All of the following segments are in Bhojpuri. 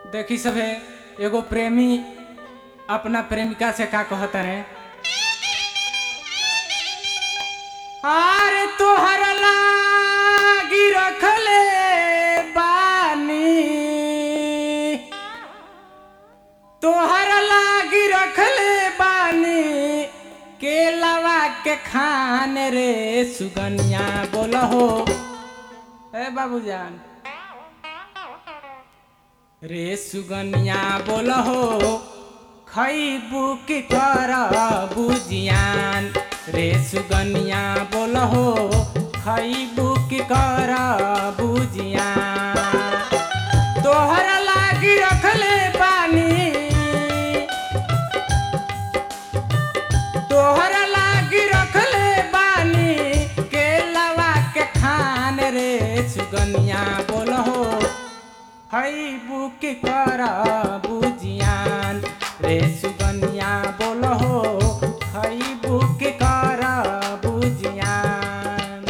देखी सभे एगो प्रेमी अपना प्रेमिका से का कहता रे। आरे तोहर लागी रखले बानी, तोहर लागी रखले बानी केलवा के खान रे सुगनिया बोलहो ए बाबूजान रे सुगनिया बोलहो खैबू की कर बुझियान रे सुगनिया बोलहो खैबू की कर बुझियान तोहरा लागी रखले पानी, तोहरा लागी रखले बानी केलवा के खान रे सुगनिया बोलहो खैबू की कर बुझियान रे सुगनिया बोलहो खैबू की कर बुझियान।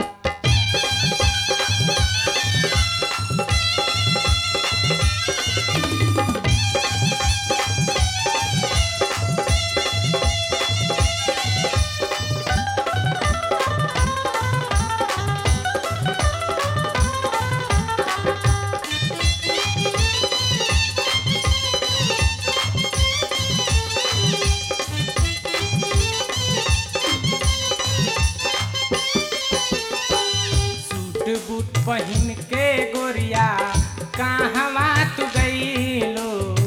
बूट पहिन के गोरिया कहवा तू गईलो,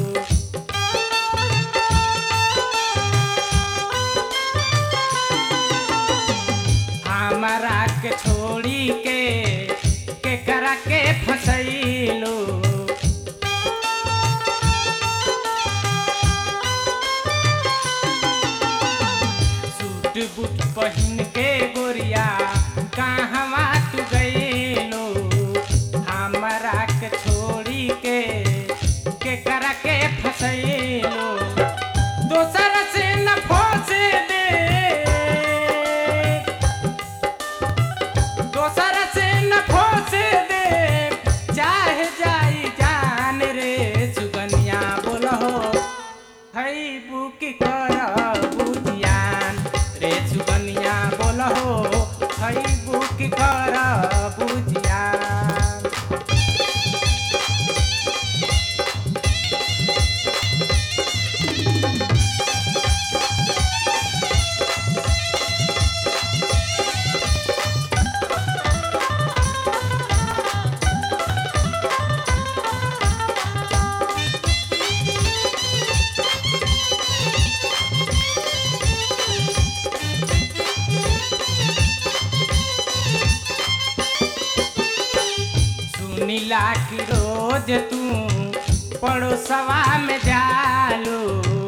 हमारा के छोड़ी के करा के फसैलो। सूट बूट पहिन के गोरिया कहवा तू गईलो, हमारा के छोड़ी के करा के फसैलो। दोसर से न फंसे दे, दोसर से न फंसे दे चाहे जाई जान रे सुगनिया बोलहो खैबू की कर बुझियान रे सुगनिया बोलहो खैबू की कर बुझियान। सुनीला की रोज तू पड़ोसवा में जालो,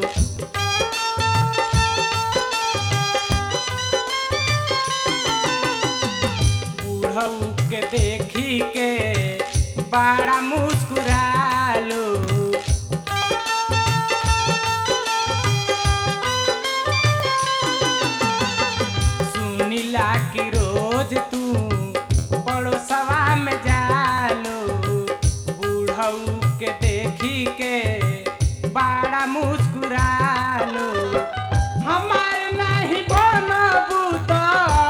बूढ़ऊ के देखी के बड़ा मुस्कुरालो। सुनीला की रोज तू पड़ोसवा में जालो, बूढ़ऊ के देखी के बड़ा मुस्कुरालो। हमार नहीं बनबू तो,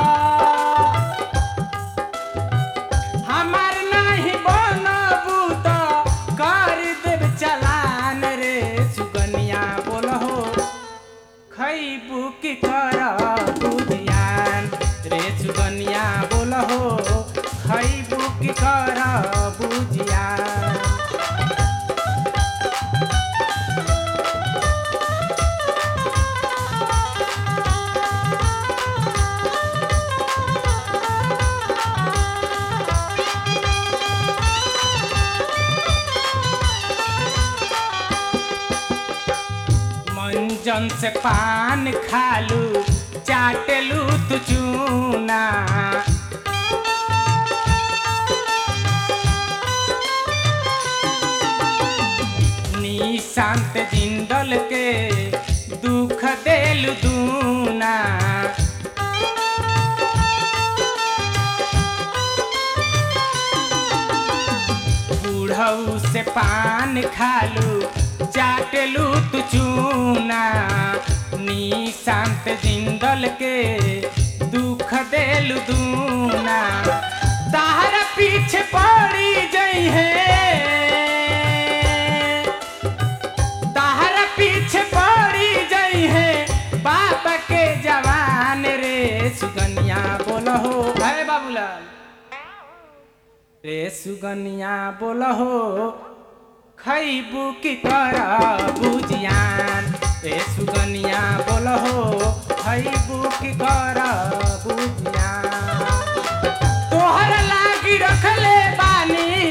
हमार नहीं बनबू तो कर देव चलान रे सुगनिया बोलहो खैबू की कर बुझियान रे सुगनिया बोलहो खैबू की कर बुझियान। मंजन से पान खालू चाटलू तू चूना, निशांत जिंदल के दुख देलू दूना। बुढ़ऊ से पान खालू चाटलू तू चूना नी शांत जिंदल के दुख देलू दूना ताहरा पीछे पड़ी जई है ताहरा पीछे पड़ी जई है बाबा के जवान रे सुगनिया बोलहो अरे बाबूलाल रे सुगनिया बोलहो खैबू की करबू जियान रे सुगनिया बोलहो खैबू की करबू जियान तोहर लागी रखले बानी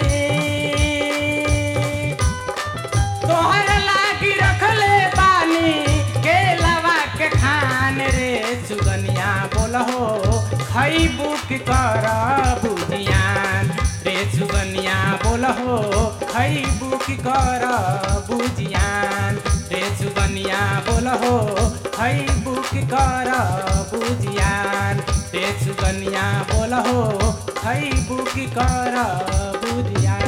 तोहर लागी रखले बानी केलवा के खान रे सुगनिया बोलहो खैबू की करबू जियान रे सुगनिया बोलहो खैबू की करबू जियान रे सुगनिया बोलहो खैबू की करबू जियान रे सुगनिया बोलहो खैबू की करबू जियान।